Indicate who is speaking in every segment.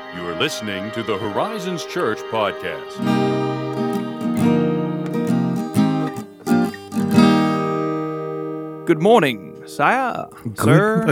Speaker 1: You are listening to the Horizons Church podcast.
Speaker 2: Good morning, sire, sir,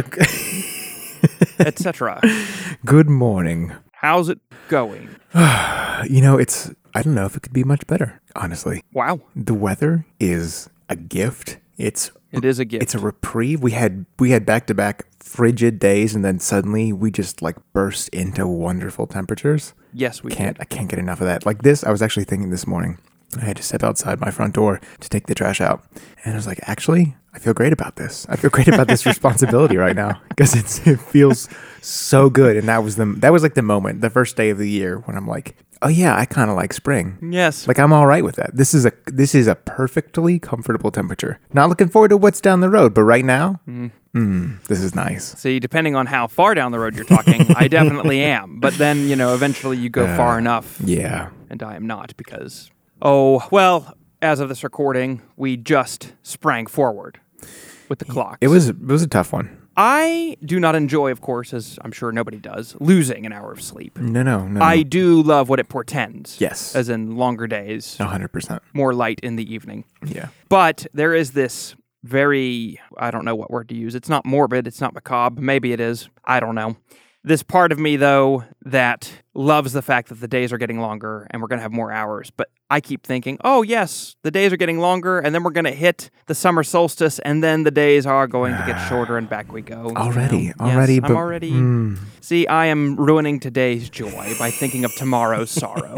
Speaker 2: etc.
Speaker 3: Good morning.
Speaker 2: How's it going?
Speaker 3: I don't know if it could be much better, honestly.
Speaker 2: Wow.
Speaker 3: The weather is a gift. It
Speaker 2: is a gift.
Speaker 3: It's a reprieve. We had back-to-back frigid days, and then suddenly we just burst into wonderful temperatures.
Speaker 2: Yes, we
Speaker 3: I can't get enough of that. Like this, I was actually thinking this morning, I had to step outside my front door to take the trash out. And I was like, actually, I feel great about this. I feel great about this responsibility right now because it feels so good. And that was the moment, the first day of the year when I'm like, oh yeah, I kind of like spring.
Speaker 2: Yes.
Speaker 3: Like I'm all right with that. This is a perfectly comfortable temperature. Not looking forward to what's down the road, but right now, this is nice.
Speaker 2: See, depending on how far down the road you're talking, I definitely am. But then, eventually you go far enough.
Speaker 3: Yeah.
Speaker 2: And I am not because, as of this recording, we just sprang forward with the clocks.
Speaker 3: It was a tough one.
Speaker 2: I do not enjoy, of course, as I'm sure nobody does, losing an hour of sleep.
Speaker 3: No.
Speaker 2: I do love what it portends.
Speaker 3: Yes.
Speaker 2: As in longer days.
Speaker 3: 100%.
Speaker 2: More light in the evening.
Speaker 3: Yeah.
Speaker 2: But there is this very, I don't know what word to use. It's not morbid. It's not macabre. Maybe it is. I don't know. This part of me, though, that loves the fact that the days are getting longer and we're going to have more hours. But I keep thinking, oh, yes, the days are getting longer and then we're going to hit the summer solstice and then the days are going to get shorter and back we go.
Speaker 3: Already.
Speaker 2: Yes, See, I am ruining today's joy by thinking of tomorrow's sorrow.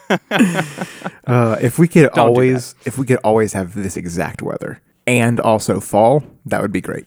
Speaker 3: If we could always have this exact weather and also fall, that would be great.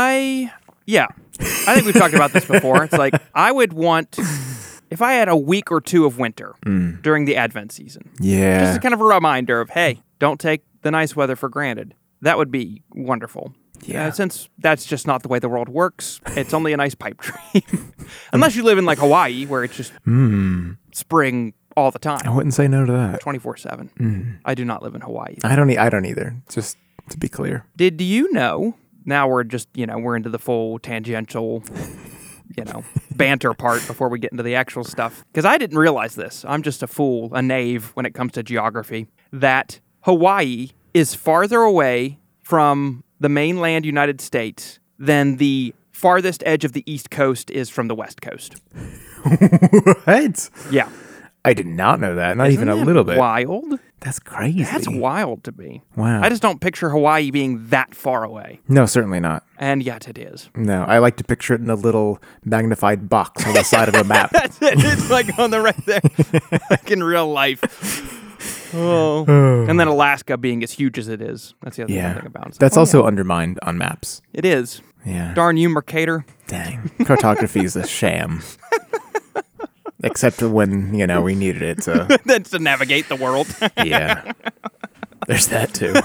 Speaker 2: I think we've talked about this before. It's like, I would want, if I had a week or two of winter during the Advent season.
Speaker 3: Yeah.
Speaker 2: Just a kind of a reminder of, hey, don't take the nice weather for granted. That would be wonderful.
Speaker 3: Yeah.
Speaker 2: Since that's just not the way the world works, it's only a nice pipe dream. Unless you live in Hawaii, where it's just spring all the time.
Speaker 3: I wouldn't say no to that.
Speaker 2: 24/7. I do not live in Hawaii.
Speaker 3: I don't either. Just to be clear.
Speaker 2: Did you know? Now we're just, we're into the full tangential, banter part before we get into the actual stuff. Because I didn't realize this. I'm just a fool, a knave when it comes to geography. That Hawaii is farther away from the mainland United States than the farthest edge of the East Coast is from the West Coast.
Speaker 3: What?
Speaker 2: Yeah.
Speaker 3: I did not know that. Not
Speaker 2: Isn't
Speaker 3: even a
Speaker 2: that
Speaker 3: little bit.
Speaker 2: Wild?
Speaker 3: That's crazy.
Speaker 2: That's wild to me.
Speaker 3: Wow.
Speaker 2: I just don't picture Hawaii being that far away.
Speaker 3: No, certainly not.
Speaker 2: And yet it is.
Speaker 3: No, I like to picture it in a little magnified box on the side of a map.
Speaker 2: That's it. It's on the right there. Like in real life. Oh. And then Alaska being as huge as it is. That's the other thing about it.
Speaker 3: That's also undermined on maps.
Speaker 2: It is.
Speaker 3: Yeah.
Speaker 2: Darn you, Mercator.
Speaker 3: Dang. Cartography is a sham. Except when, we needed it to...
Speaker 2: That's to navigate the world.
Speaker 3: Yeah. There's that, too.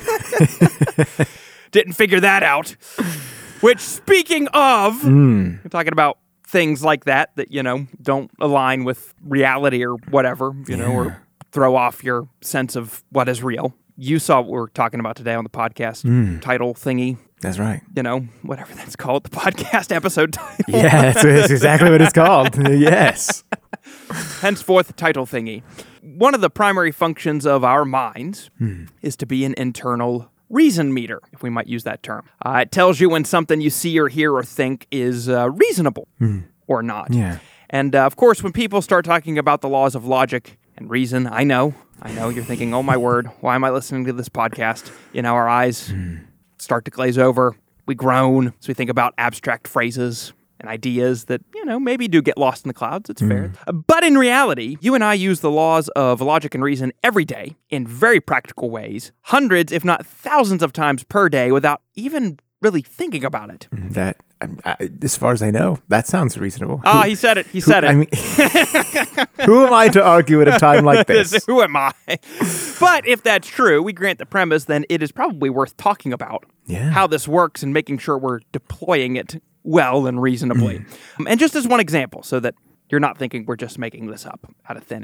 Speaker 2: Didn't figure that out. Which, speaking of, we're talking about things like that, don't align with reality or whatever, or throw off your sense of what is real. You saw what we're talking about today on the podcast title thingy.
Speaker 3: That's right.
Speaker 2: Whatever that's called, the podcast episode title.
Speaker 3: Yeah, that's exactly what it's called. Yes.
Speaker 2: Henceforth, title thingy. One of the primary functions of our minds is to be an internal reason meter, if we might use that term. It tells you when something you see or hear or think is reasonable or not.
Speaker 3: Yeah.
Speaker 2: And, of course, when people start talking about the laws of logic and reason, I know you're thinking, oh, my word, why am I listening to this podcast? Our eyes start to glaze over. We groan as we think about abstract phrases and ideas that, maybe do get lost in the clouds. It's fair. But in reality, you and I use the laws of logic and reason every day in very practical ways, hundreds, if not thousands of times per day without even really thinking about it.
Speaker 3: That, as far as I know, that sounds reasonable.
Speaker 2: He said it. He said it.
Speaker 3: I mean, who am I to argue at a time like this?
Speaker 2: Who am I? But if that's true, we grant the premise, then it is probably worth talking about how this works and making sure we're deploying it well and reasonably. And just as one example, so that you're not thinking we're just making this up out of thin air.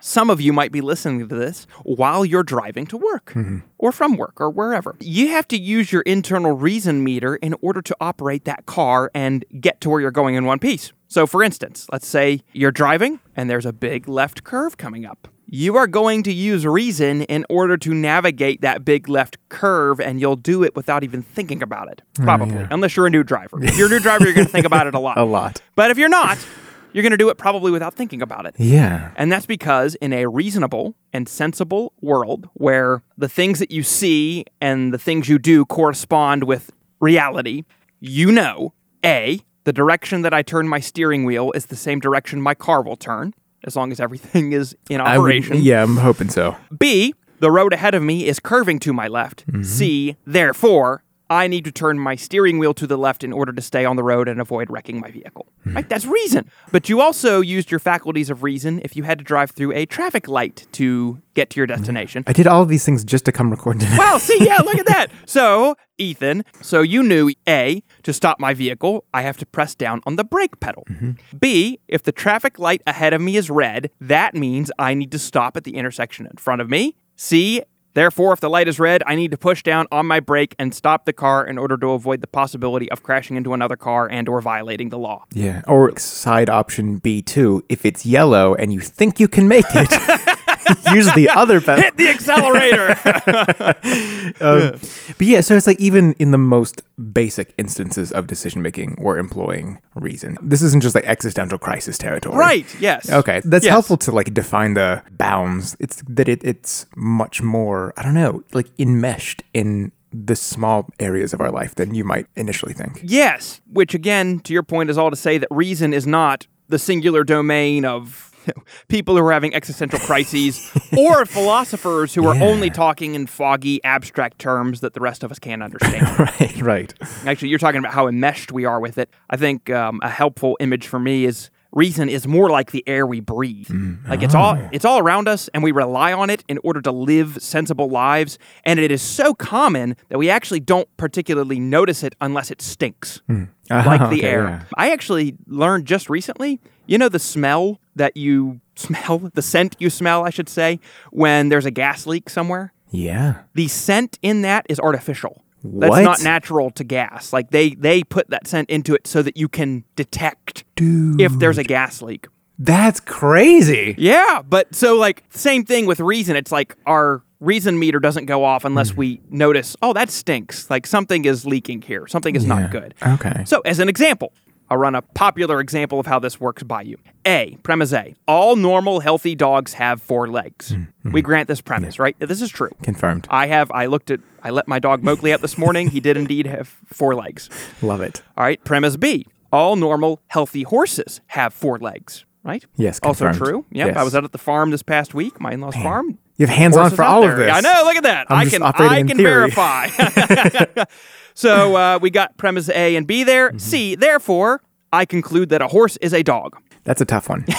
Speaker 2: some of you might be listening to this while you're driving to work or from work or wherever. You have to use your internal reason meter in order to operate that car and get to where you're going in one piece. So for instance, let's say you're driving and there's a big left curve coming up. You are going to use reason in order to navigate that big left curve, and you'll do it without even thinking about it, probably, unless you're a new driver. If you're a new driver, you're going to think about it a lot.
Speaker 3: A lot.
Speaker 2: But if you're not, you're going to do it probably without thinking about it.
Speaker 3: Yeah.
Speaker 2: And that's because in a reasonable and sensible world where the things that you see and the things you do correspond with reality, you know, A, the direction that I turn my steering wheel is the same direction my car will turn, as long as everything is in operation.
Speaker 3: I'm hoping so.
Speaker 2: B, the road ahead of me is curving to my left. C, therefore, I need to turn my steering wheel to the left in order to stay on the road and avoid wrecking my vehicle. Right? That's reason. But you also used your faculties of reason if you had to drive through a traffic light to get to your destination.
Speaker 3: I did all of these things just to come record today.
Speaker 2: Well, see, yeah, look at that. So, Ethan, you knew, A, to stop my vehicle, I have to press down on the brake pedal. B, if the traffic light ahead of me is red, that means I need to stop at the intersection in front of me. C, therefore, if the light is red, I need to push down on my brake and stop the car in order to avoid the possibility of crashing into another car and or violating the law.
Speaker 3: Yeah. Or side option B2, if it's yellow and you think you can make it, use the other pedal.
Speaker 2: Hit the accelerator!
Speaker 3: But yeah, so it's like even in the most basic instances of decision making, we're employing reason. This isn't just like existential crisis territory.
Speaker 2: Right, yes.
Speaker 3: Okay, that's
Speaker 2: Yes.
Speaker 3: helpful to like define the bounds. It's that it's much more, I don't know, like enmeshed in the small areas of our life than you might initially think.
Speaker 2: Yes, which again, to your point, is all to say that reason is not the singular domain of people who are having existential crises or philosophers who are only talking in foggy, abstract terms that the rest of us can't understand.
Speaker 3: Right.
Speaker 2: Actually, you're talking about how enmeshed we are with it. I think a helpful image for me is reason is more like the air we breathe. Like it's all around us, and we rely on it in order to live sensible lives. And it is so common that we actually don't particularly notice it unless it stinks, like the air.
Speaker 3: Yeah.
Speaker 2: I actually learned just recently, you know, the smell that you smell, the scent you smell, I should say, when there's a gas leak somewhere.
Speaker 3: Yeah.
Speaker 2: The scent in that is artificial. That's
Speaker 3: What?
Speaker 2: not natural to gas. Like they put that scent into it so that you can detect if there's a gas leak.
Speaker 3: That's crazy.
Speaker 2: Yeah, but so like same thing with reason. It's like our reason meter doesn't go off unless we notice, oh, that stinks. Like something is leaking here. Something is not good.
Speaker 3: Okay.
Speaker 2: So as an example, I'll run a popular example of how this works by you. Premise A, all normal, healthy dogs have 4 legs. We grant this premise, right? This is true.
Speaker 3: Confirmed.
Speaker 2: I let my dog Mowgli out this morning. He did indeed have 4 legs.
Speaker 3: Love it.
Speaker 2: All right, premise B, all normal, healthy horses have 4 legs, right?
Speaker 3: Yes,
Speaker 2: Also
Speaker 3: confirmed.
Speaker 2: true. Yep,
Speaker 3: Yes.
Speaker 2: I was out at the farm this past week, my in-law's farm.
Speaker 3: You have hands on
Speaker 2: Horses
Speaker 3: for
Speaker 2: out
Speaker 3: all
Speaker 2: there.
Speaker 3: of this.
Speaker 2: I know, look at that.
Speaker 3: I'm just operating
Speaker 2: I
Speaker 3: in
Speaker 2: can
Speaker 3: theory.
Speaker 2: verify. So we got premise A and B there. C, therefore, I conclude that a horse is a dog.
Speaker 3: That's a tough one.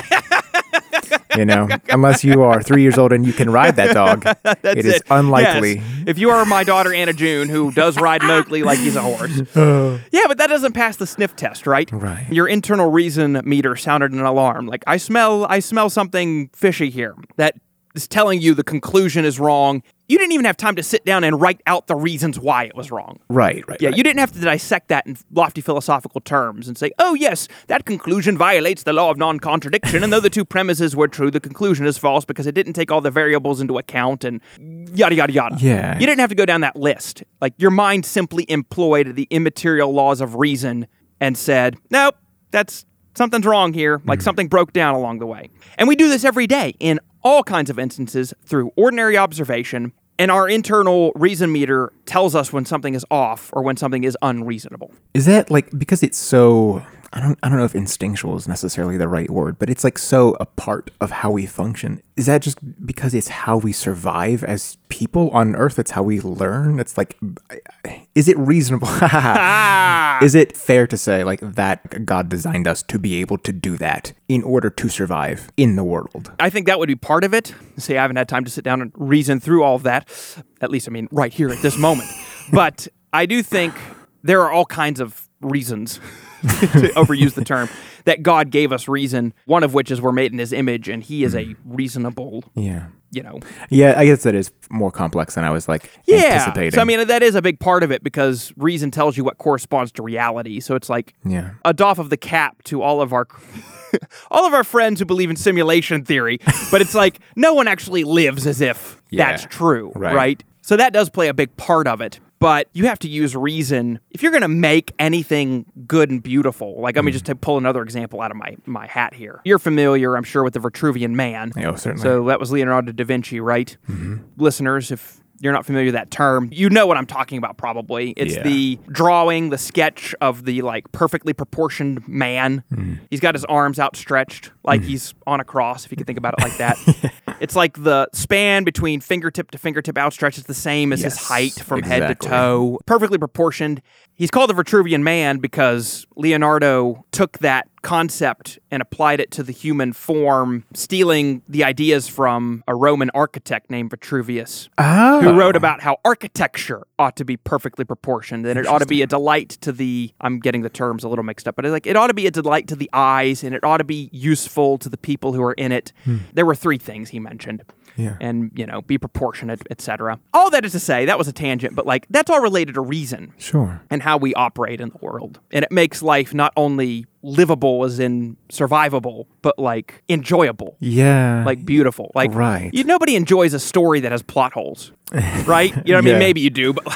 Speaker 3: You know, unless you are 3 years old and you can ride that dog, it is unlikely.
Speaker 2: Yes. If you are my daughter Anna June, who does ride Mowgli like he's a horse. Yeah, but that doesn't pass the sniff test, right?
Speaker 3: Right.
Speaker 2: Your internal reason meter sounded an alarm. Like I smell something fishy here. That is telling you the conclusion is wrong. You didn't even have time to sit down and write out the reasons why it was wrong.
Speaker 3: Right.
Speaker 2: Yeah, you didn't have to dissect that in lofty philosophical terms and say, oh, yes, that conclusion violates the law of non-contradiction, and though the 2 premises were true, the conclusion is false because it didn't take all the variables into account and yada, yada, yada.
Speaker 3: Yeah.
Speaker 2: You didn't have to go down that list. Like, your mind simply employed the immaterial laws of reason and said, nope, something's wrong here, like something broke down along the way. And we do this every day in all kinds of instances through ordinary observation, and our internal reason meter tells us when something is off or when something is unreasonable.
Speaker 3: Is that like because it's so I don't know if instinctual is necessarily the right word, but it's like so a part of how we function. Is that just because it's how we survive as people on Earth? It's how we learn? It's like, is it reasonable? Is it fair to say like that God designed us to be able to do that in order to survive in the world?
Speaker 2: I think that would be part of it. See, I haven't had time to sit down and reason through all of that. At least, I mean, right here at this moment. But I do think there are all kinds of reasons to overuse the term, that God gave us reason, one of which is we're made in his image, and he is a reasonable,
Speaker 3: Yeah.
Speaker 2: Yeah,
Speaker 3: I guess that is more complex than I was anticipating.
Speaker 2: So I mean, that is a big part of it because reason tells you what corresponds to reality. So it's like a doff of the cap to all of our all of our friends who believe in simulation theory, but it's like no one actually lives as if that's true, right? So that does play a big part of it. But you have to use reason. If you're going to make anything good and beautiful, like let me just pull another example out of my hat here. You're familiar, I'm sure, with the Vitruvian Man.
Speaker 3: Oh, certainly.
Speaker 2: So that was Leonardo da Vinci, right? Mm-hmm. Listeners, if you're not familiar with that term, you know what I'm talking about probably. It's the drawing, the sketch of the perfectly proportioned man. Mm. He's got his arms outstretched like he's on a cross, if you can think about it like that. It's like the span between fingertip to fingertip outstretched is the same as his height from head to toe. Perfectly proportioned. He's called the Vitruvian Man because Leonardo took that concept and applied it to the human form, stealing the ideas from a Roman architect named Vitruvius, who wrote about how architecture ought to be perfectly proportioned, and it ought to be a delight to the, I'm getting the terms a little mixed up, but it ought to be a delight to the eyes, and it ought to be useful to the people who are in it. There were three things he mentioned. Yeah. And, be proportionate, etc. All that is to say, that was a tangent, but that's all related to reason.
Speaker 3: Sure.
Speaker 2: And how we operate in the world. And it makes life not only livable as in survivable, but enjoyable.
Speaker 3: Yeah.
Speaker 2: Beautiful.
Speaker 3: Right.
Speaker 2: Nobody enjoys a story that has plot holes. Right? You know what I mean? Maybe you do, but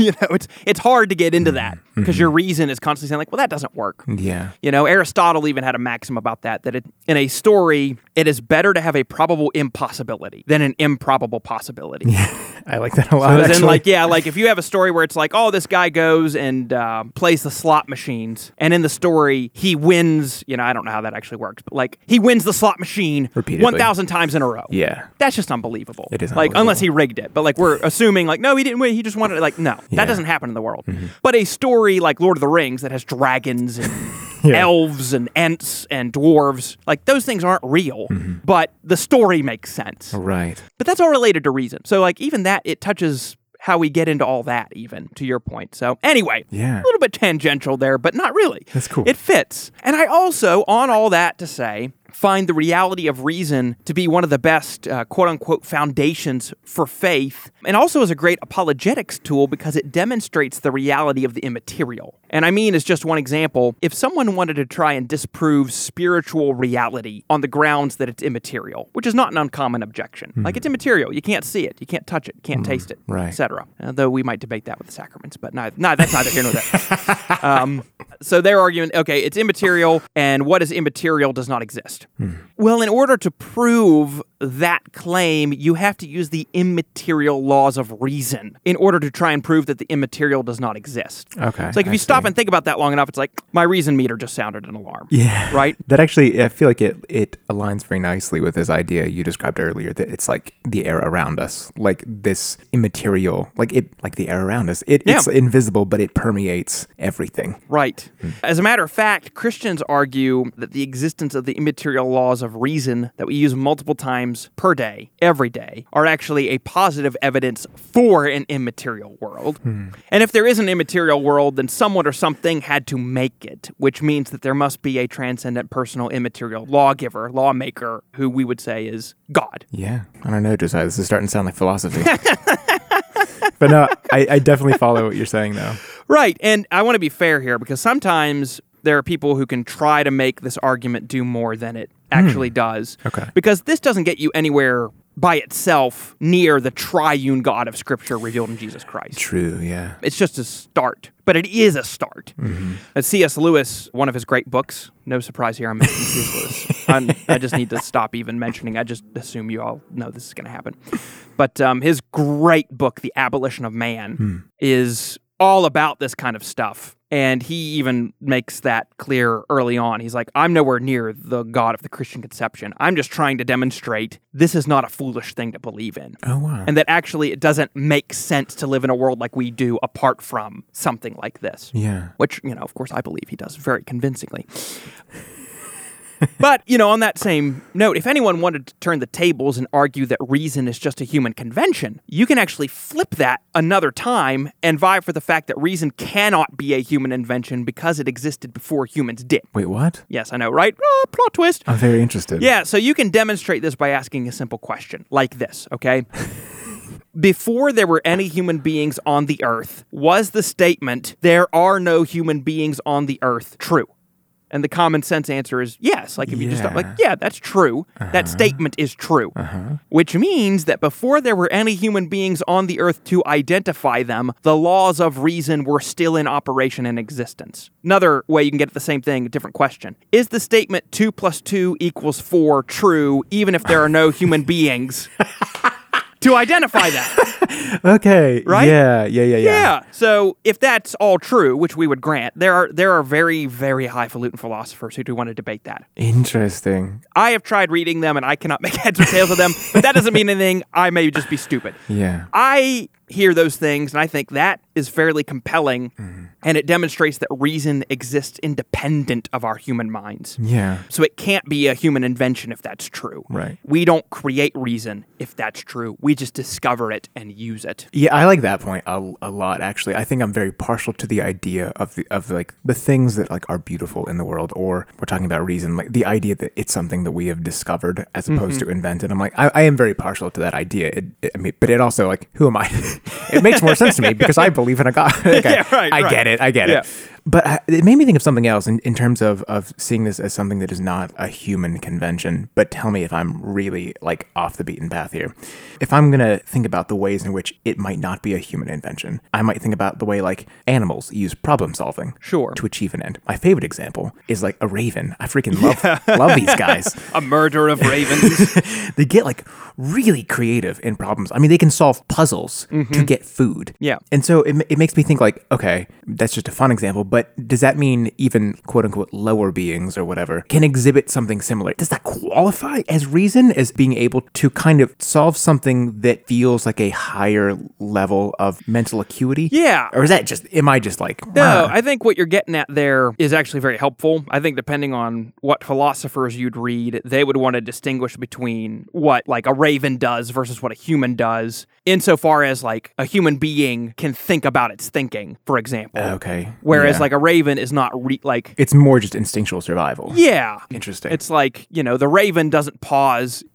Speaker 2: it's hard to get into that because your reason is constantly saying well, that doesn't work.
Speaker 3: Yeah.
Speaker 2: Aristotle even had a maxim about that in a story, it is better to have a probable impossibility than an improbable possibility.
Speaker 3: Yeah. I like that a lot.
Speaker 2: So then if you have a story where it's this guy goes and plays the slot machines, and in the story, he wins, I don't know how that actually works, but he wins the slot machine
Speaker 3: repeatedly
Speaker 2: 1,000 times in a row.
Speaker 3: Yeah.
Speaker 2: That's just unbelievable.
Speaker 3: It is unbelievable.
Speaker 2: Unless he rigged it. But we're assuming no, he didn't win, he just wanted it. No, that doesn't happen in the world. Mm-hmm. But a story like Lord of the Rings that has dragons and elves and ents and dwarves, those things aren't real, but the story makes sense.
Speaker 3: Right.
Speaker 2: But that's all related to reason. So even that, it touches how we get into all that, even, to your point. So anyway, a little bit tangential there, but not really.
Speaker 3: That's cool.
Speaker 2: It fits. And I also, on all that to say, find the reality of reason to be one of the best, quote-unquote, foundations for faith, and also is a great apologetics tool because it demonstrates the reality of the immaterial. And I mean, as just one example, if someone wanted to try and disprove spiritual reality on the grounds that it's immaterial, which is not an uncommon objection. It's immaterial. You can't see it. You can't touch it. You can't taste it, etc. Though we might debate that with the sacraments, but that's neither here nor there. So their argument, okay, it's immaterial, and what is immaterial does not exist. Well, in order to prove that claim, you have to use the immaterial laws of reason in order to try and prove that the immaterial does not exist.
Speaker 3: Okay.
Speaker 2: It's if you stop and think about that long enough, it's my reason meter just sounded an alarm.
Speaker 3: Yeah.
Speaker 2: Right?
Speaker 3: That actually, I feel like it aligns very nicely with this idea you described earlier, that it's the air around us, this immaterial, the air around us. It's invisible, but it permeates everything.
Speaker 2: Right. As a matter of fact, Christians argue that the existence of the immaterial laws of reason that we use multiple times per day, every day, are actually a positive evidence for an immaterial world. And if there is an immaterial world, then someone or something had to make it, which means that there must be a transcendent, personal, immaterial lawmaker, who we would say is God.
Speaker 3: Yeah. I don't know, Josiah. This is starting to sound like philosophy. But no, I definitely follow what you're saying, though.
Speaker 2: Right. And I want to be fair here, because sometimes there are people who can try to make this argument do more than it actually does.
Speaker 3: Okay.
Speaker 2: Because this doesn't get you anywhere by itself near the triune God of Scripture revealed in Jesus Christ.
Speaker 3: True, yeah.
Speaker 2: It's just a start, but it is a start. C.S. Lewis, one of his great books, no surprise here I'm mentioning C.S. Lewis. I just need to stop even mentioning. I just assume you all know this is going to happen. But his great book, The Abolition of Man, is all about this kind of stuff. And he even makes that clear early on. He's like, I'm nowhere near the God of the Christian conception. I'm just trying to demonstrate this is not a foolish thing to believe in.
Speaker 3: Oh, wow.
Speaker 2: And that actually it doesn't make sense to live in a world like we do apart from something like this.
Speaker 3: Yeah.
Speaker 2: Which, of course, I believe he does very convincingly. But, on that same note, if anyone wanted to turn the tables and argue that reason is just a human convention, you can actually flip that another time and vie for the fact that reason cannot be a human invention because it existed before humans did.
Speaker 3: Wait, what?
Speaker 2: Yes, I know, right? Oh, plot twist.
Speaker 3: I'm very interested.
Speaker 2: Yeah, so you can demonstrate this by asking a simple question like this, okay? Before there were any human beings on the earth, was the statement, there are no human beings on the earth, true? And the common sense answer is yes. Like if you just yeah, that's true. That statement is true. Which means that before there were any human beings on the earth to identify them, the laws of reason were still in operation and existence. Another way you can get at the same thing, a different question. Is the statement 2 + 2 = 4 true even if there are no human beings to identify that?
Speaker 3: Okay.
Speaker 2: Right?
Speaker 3: Yeah.
Speaker 2: Yeah. So if that's all true, which we would grant, there are very, very highfalutin philosophers who do want to debate that.
Speaker 3: Interesting.
Speaker 2: I have tried reading them and I cannot make heads or tails of them, but that doesn't mean anything. I may just be stupid.
Speaker 3: Yeah.
Speaker 2: I hear those things and I think that is fairly compelling and it demonstrates that reason exists independent of our human minds.
Speaker 3: Yeah.
Speaker 2: So it can't be a human invention if that's true.
Speaker 3: Right.
Speaker 2: We don't create reason if that's true. We just discover it and use it.
Speaker 3: Yeah, I like that point a lot. Actually, I think I'm very partial to the idea of the things that like are beautiful in the world, or we're talking about reason, like the idea that it's something that we have discovered as opposed to invented. I'm like, I am very partial to that idea. But it also like, who am I? It makes more sense to me because I believe in a God. Okay,
Speaker 2: Yeah, right.
Speaker 3: I get it. But it made me think of something else in terms of seeing this as something that is not a human convention. But tell me if I'm really like off the beaten path here. If I'm going to think about the ways in which it might not be a human invention, I might think about the way like animals use problem solving to achieve an end. My favorite example is like a raven. I freaking love these guys.
Speaker 2: A murder of ravens.
Speaker 3: They get like really creative in problems. I mean, they can solve puzzles to get food.
Speaker 2: Yeah.
Speaker 3: And so it makes me think like, okay, that's just a fun example, but does that mean even quote unquote lower beings or whatever can exhibit something similar? Does that qualify as reason, as being able to kind of solve something that feels like a higher level of mental acuity?
Speaker 2: Yeah.
Speaker 3: Or is that just, am I just like,
Speaker 2: No, I think what you're getting at there is actually very helpful. I think depending on what philosophers you'd read, they would want to distinguish between what like a raven does versus what a human does, insofar as like a human being can think about its thinking, for example.
Speaker 3: Okay.
Speaker 2: Whereas like a raven is not like...
Speaker 3: It's more just instinctual survival.
Speaker 2: Yeah.
Speaker 3: Interesting.
Speaker 2: It's like, the raven doesn't pause.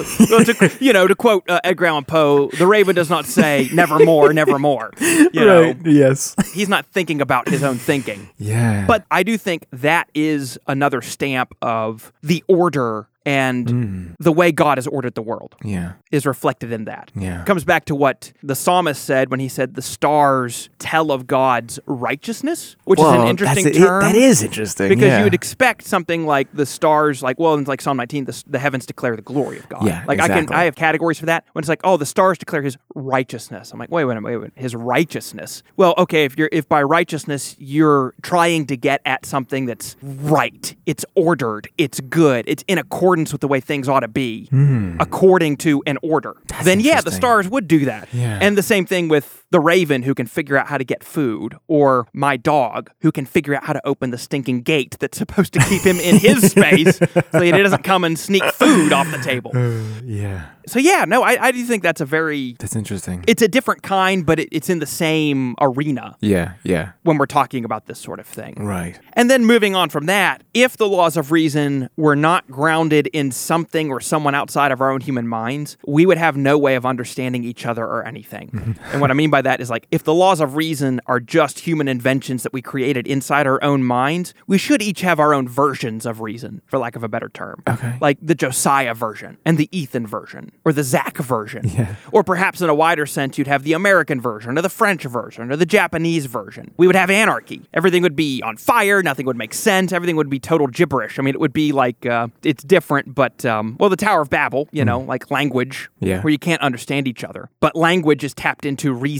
Speaker 2: to quote Edgar Allan Poe, the raven does not say, nevermore, nevermore.
Speaker 3: Right, yes.
Speaker 2: He's not thinking about his own thinking.
Speaker 3: Yeah.
Speaker 2: But I do think that is another stamp of the order and the way God has ordered the world is reflected in that.
Speaker 3: Yeah.
Speaker 2: It comes back to what the psalmist said when he said the stars tell of God's righteousness, which is an interesting term.
Speaker 3: That is interesting.
Speaker 2: Because you would expect something like the stars, like, well, in like Psalm 19, the heavens declare the glory of God.
Speaker 3: Yeah,
Speaker 2: like
Speaker 3: exactly.
Speaker 2: I have categories for that. When it's like, oh, the stars declare his righteousness. I'm like, wait a minute. His righteousness. Well, okay, if by righteousness you're trying to get at something that's right, it's ordered, it's good, it's in accordance with the way things ought to be, according to an order, then yeah, the stars would do that.
Speaker 3: Yeah.
Speaker 2: And the same thing with the raven who can figure out how to get food, or my dog who can figure out how to open the stinking gate that's supposed to keep him in his space so that he doesn't come and sneak food off the table.
Speaker 3: Yeah.
Speaker 2: So yeah, no, I do think that's
Speaker 3: that's interesting.
Speaker 2: It's a different kind, but it's in the same arena.
Speaker 3: Yeah.
Speaker 2: When we're talking about this sort of thing.
Speaker 3: Right.
Speaker 2: And then moving on from that, if the laws of reason were not grounded in something or someone outside of our own human minds, we would have no way of understanding each other or anything. And what I mean by that is like, if the laws of reason are just human inventions that we created inside our own minds, we should each have our own versions of reason, for lack of a better term.
Speaker 3: Okay.
Speaker 2: Like the Josiah version and the Ethan version, or the Zach version.
Speaker 3: Yeah.
Speaker 2: Or perhaps in a wider sense, you'd have the American version, or the French version, or the Japanese version. We would have anarchy. Everything would be on fire. Nothing would make sense. Everything would be total gibberish. I mean, it would be like, it's different, but, the Tower of Babel, like language, where you can't understand each other. But language is tapped into reason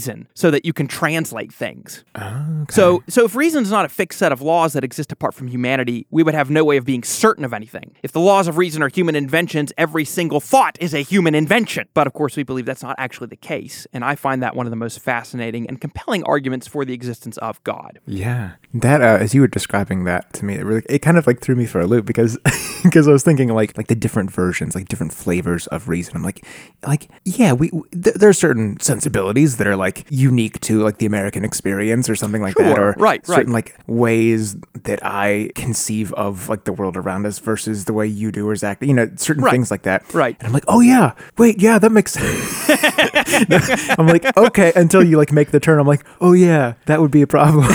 Speaker 2: reason so that you can translate things.
Speaker 3: Okay.
Speaker 2: So if reason is not a fixed set of laws that exist apart from humanity, we would have no way of being certain of anything. If the laws of reason are human inventions, every single thought is a human invention. But of course, we believe that's not actually the case, and I find that one of the most fascinating and compelling arguments for the existence of God.
Speaker 3: Yeah, that as you were describing that to me, it kind of like threw me for a loop because I was thinking like the different versions, like different flavors of reason. I'm like yeah, there are certain sensibilities that are like unique to like the American experience or something like that, or certain like ways that I conceive of like the world around us versus the way you do or Zach, certain things like that.
Speaker 2: Right.
Speaker 3: And I'm like, oh yeah, wait, yeah, that makes sense. I'm like, okay, until you like make the turn, I'm like, oh yeah, that would be a problem.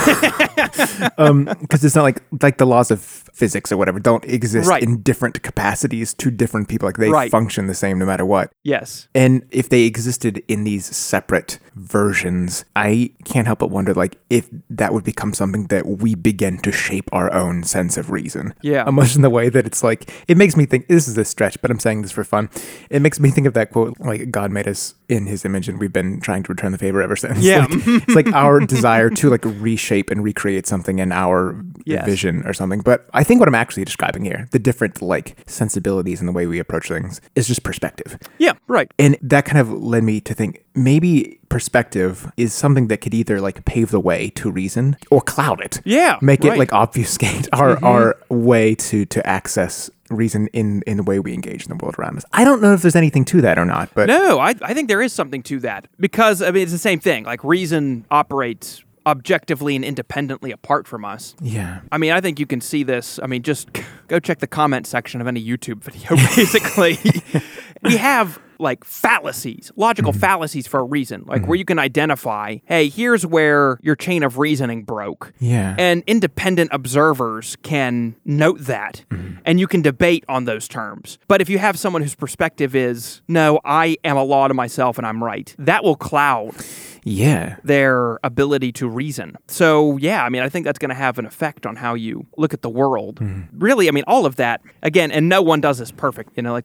Speaker 3: Because it's not like the laws of physics or whatever don't exist in different capacities to different people. Like they function the same no matter what.
Speaker 2: Yes.
Speaker 3: And if they existed in these separate versions, I can't help but wonder like if that would become something that we begin to shape our own sense of reason.
Speaker 2: Yeah.
Speaker 3: Much in the way that it's like, it makes me think, this is a stretch, but I'm saying this for fun. It makes me think of that quote, like God made us in his image and we've been trying to return the favor ever since.
Speaker 2: Yeah.
Speaker 3: It's like our desire to like reshape and recreate something in our vision or something. But I think what I'm actually describing here, the different like sensibilities and the way we approach things, is just perspective.
Speaker 2: Yeah, right.
Speaker 3: And that kind of led me to think maybe perspective is something that could either like pave the way to reason or cloud it.
Speaker 2: Yeah.
Speaker 3: Make it like obfuscate our way to access reason in the way we engage in the world around us. I don't know if there's anything to that or not, but
Speaker 2: no, I think there is something to that because I mean it's the same thing. Like reason operates objectively and independently apart from us.
Speaker 3: Yeah.
Speaker 2: I mean, I think you can see this. I mean, just go check the comment section of any YouTube video, basically. We have like fallacies, logical fallacies for a reason, like where you can identify, hey, here's where your chain of reasoning broke.
Speaker 3: Yeah.
Speaker 2: And independent observers can note that and you can debate on those terms. But if you have someone whose perspective is, no, I am a law to myself and I'm right, that will cloud their ability to reason. So, yeah, I mean, I think that's going to have an effect on how you look at the world. Really, I mean, all of that, again, and no one does this perfect. Like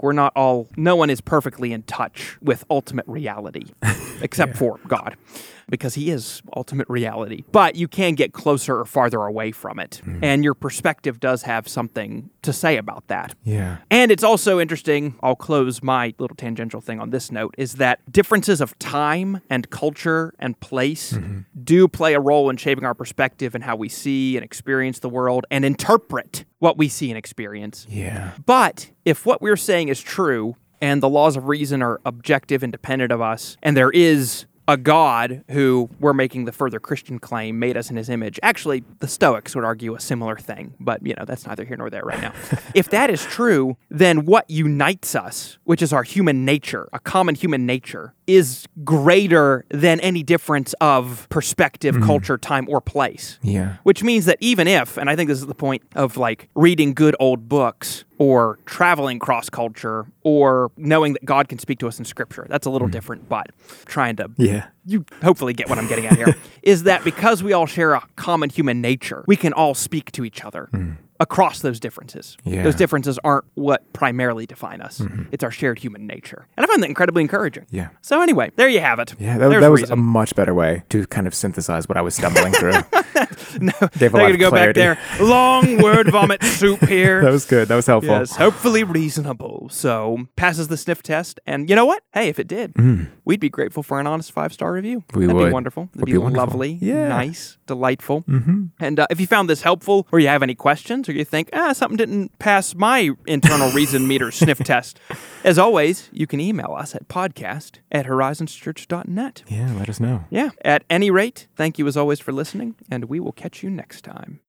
Speaker 2: no one is perfectly in touch with ultimate reality, except for God, because he is ultimate reality. But you can get closer or farther away from it. And your perspective does have something to say about that.
Speaker 3: Yeah.
Speaker 2: And it's also interesting, I'll close my little tangential thing on this note, is that differences of time and culture and place do play a role in shaping our perspective and how we see and experience the world and interpret what we see and experience.
Speaker 3: Yeah.
Speaker 2: But if what we're saying is true, and the laws of reason are objective, independent of us, and there is a God who, we're making the further Christian claim, made us in his image. Actually, the Stoics would argue a similar thing, but, that's neither here nor there right now. If that is true, then what unites us, which is our human nature, a common human nature, is greater than any difference of perspective, culture, time, or place.
Speaker 3: Yeah.
Speaker 2: Which means that even if, and I think this is the point of like reading good old books, or traveling cross-culture, or knowing that God can speak to us in Scripture. That's a little different, but trying to...
Speaker 3: Yeah.
Speaker 2: You hopefully get what I'm getting at here, is that because we all share a common human nature, we can all speak to each other across those differences.
Speaker 3: Yeah.
Speaker 2: Those differences aren't what primarily define us. It's our shared human nature. And I find that incredibly encouraging.
Speaker 3: Yeah.
Speaker 2: So anyway, there you have it.
Speaker 3: Yeah, that was a much better way to kind of synthesize what I was stumbling through.
Speaker 2: No, they're going to go back there. Long word vomit soup here.
Speaker 3: That was good. That was helpful.
Speaker 2: Yes, hopefully reasonable. So passes the sniff test. And you know what? Hey, if it did, we'd be grateful for an honest 5-star review.
Speaker 3: That'd
Speaker 2: be wonderful. That'd be wonderful. Lovely, nice, delightful. And if you found this helpful, or you have any questions, or you think, something didn't pass my internal reason meter sniff test, as always, you can email us at podcast@horizonschurch.net.
Speaker 3: Yeah, let us know.
Speaker 2: Yeah. At any rate, thank you as always for listening, and we will catch you next time.